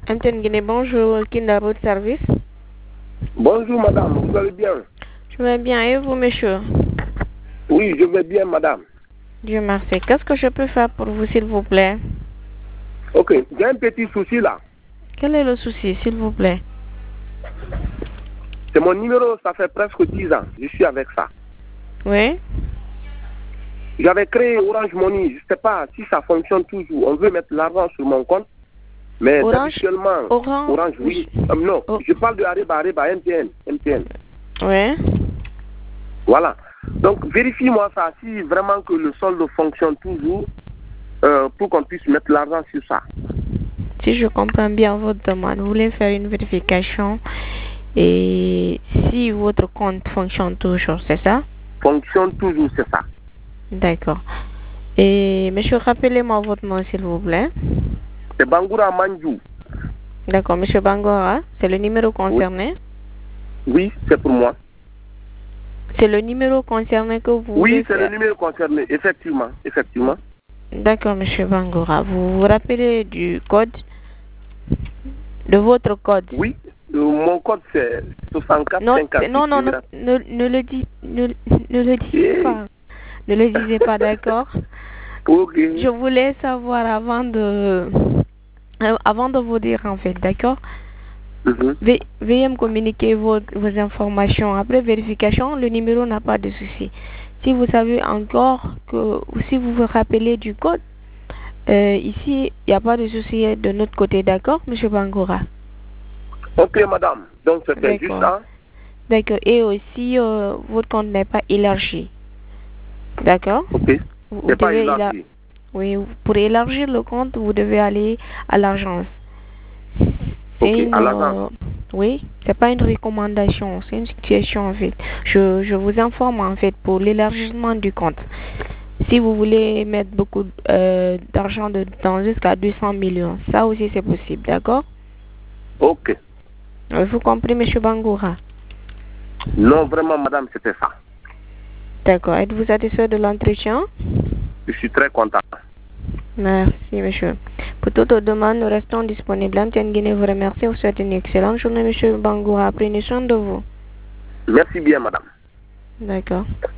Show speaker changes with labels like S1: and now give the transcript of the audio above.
S1: Antenne Guinée, bonjour, Kinda Road Service.
S2: Bonjour madame, vous allez bien?
S1: Je vais bien, et vous monsieur?
S2: Oui, je vais bien madame.
S1: Dieu merci. Qu'est-ce que je peux faire pour vous s'il vous plaît?
S2: Ok, j'ai un petit souci là.
S1: Quel est le souci s'il vous plaît?
S2: C'est mon numéro, ça fait presque 10 ans, je suis avec ça.
S1: Oui?
S2: J'avais créé Orange Money, je ne sais pas si ça fonctionne toujours. On veut mettre l'argent sur mon compte, mais habituellement, Orange oui. Non, je parle de Ariba, MTN.
S1: Oui?
S2: Voilà. Donc, vérifie-moi ça, si vraiment que le solde fonctionne toujours, pour qu'on puisse mettre l'argent sur ça.
S1: Si je comprends bien votre demande, vous voulez faire une vérification et si votre compte fonctionne toujours, c'est ça?
S2: Fonctionne toujours, c'est ça.
S1: D'accord. Et monsieur, rappelez-moi votre nom s'il vous plaît.
S2: C'est Bangoura Manjou.
S1: D'accord, monsieur Bangora, c'est le numéro concerné?
S2: Oui, c'est pour moi.
S1: C'est le numéro concerné que vous
S2: Oui, c'est le numéro concerné, effectivement.
S1: D'accord, monsieur Bangora. Vous vous rappelez du code? De votre code?
S2: Oui, mon code c'est 64
S1: non,
S2: 56.
S1: Non, ne le dites pas. Ne le disiez pas, d'accord?
S2: Ok.
S1: Je voulais savoir avant de vous dire en fait, d'accord? Veuillez me communiquer vos informations. Après vérification, le numéro n'a pas de souci. Si vous savez encore que, ou si vous vous rappelez du code, ici, il n'y a pas de souci de notre côté, d'accord, monsieur Bangora?
S2: Ok, madame. Donc, c'était juste ça.
S1: D'accord. Et aussi, votre compte n'est pas élargi. D'accord?
S2: Ok.
S1: Vous
S2: pas élargi.
S1: Oui, pour élargir le compte, vous devez aller à l'agence.
S2: C'est à l'agence.
S1: Oui, c'est pas une recommandation, c'est une situation en fait. Je vous informe en fait pour l'élargissement du compte. Si vous voulez mettre beaucoup d'argent dedans jusqu'à 200 millions, ça aussi c'est possible, d'accord?
S2: Ok.
S1: Vous comprenez, monsieur Bangoura?
S2: Non, vraiment, madame, c'était ça.
S1: D'accord. Êtes-vous satisfait de l'entretien?
S2: Je suis très content.
S1: Merci, monsieur. Pour toute demande, nous restons disponibles. Antenne Guinée vous remercie. Vous souhaite une excellente journée, monsieur Bangoura. Prenez soin de vous.
S2: Merci bien, madame.
S1: D'accord.